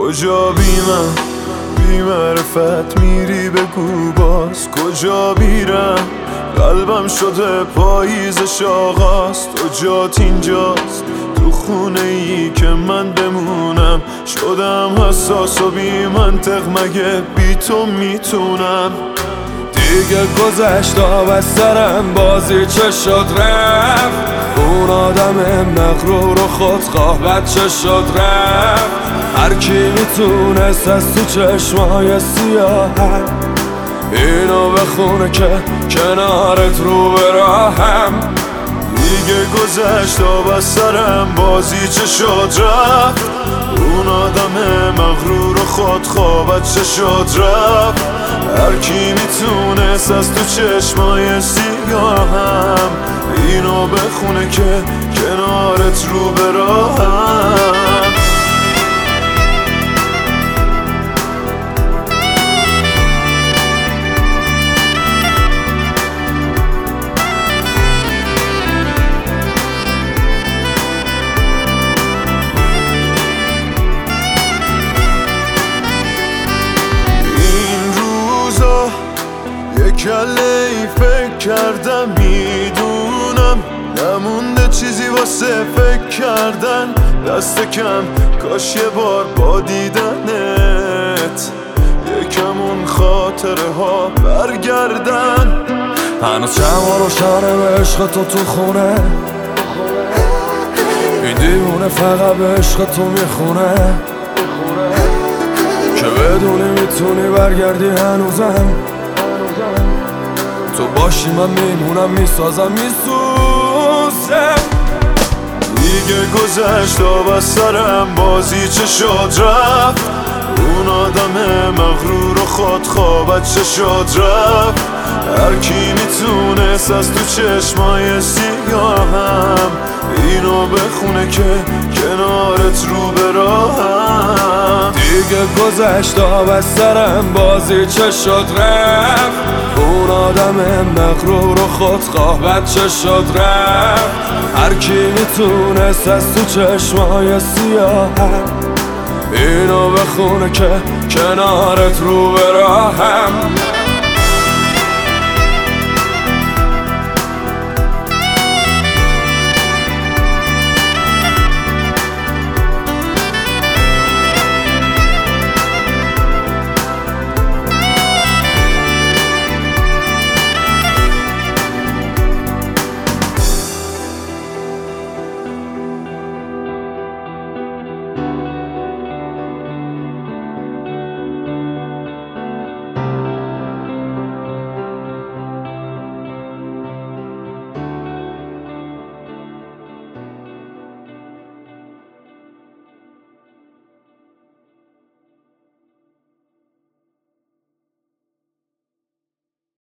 کجا بی من بی معرفت میری بگو باز کجا میرم قلبم شده پاییزش آغاز تو جات اینجاست تو خونه ای که من بمونم شدم حساس و بی منطق مگه بی تو میتونم دیگه گذشت آب از سرم بازی چه شد رفت اون آدم مغرور و خودخواه بچه شد رفت هر کی میتونست از تو چشمای سیاهم اینو بخونه که کنارت رو به راهم دیگه گذشت آب از سرم بازی چه شد رفت اون آدم مغرور و خودخواه بچه شد رفت هر کی میتونست از تو چشمای سیاهم اینو بخونه که کنارت رو به راهم کله ای فکر کردم میدونم نمونده چیزی واسه فکر کردن دست کم کاش یه بار با دیدنت یکم اون خاطره ها برگردن هنوز شما روشنه به عشق تو خونه این دیوونه فقط به عشق تو میخونه که بدونی میتونی برگردی هنوزم تو باشی من میمونم میسازم میسوزم دیگه گذشت آب از سرم بازی چه شد رفت اون آدم مغرور و خودخواه بچه شد رفت هر کی میتونست از تو چشمای سیاهم اینو بخونه که کنارت رو به راهم دیگه گذشت آب از سرم بازی چه شد رفت اون آدم مغرور و خودخواه بچه شد رفت هر کی میتونست از تو چشمای سیاهم اینو بخونه که کنارت رو به راهم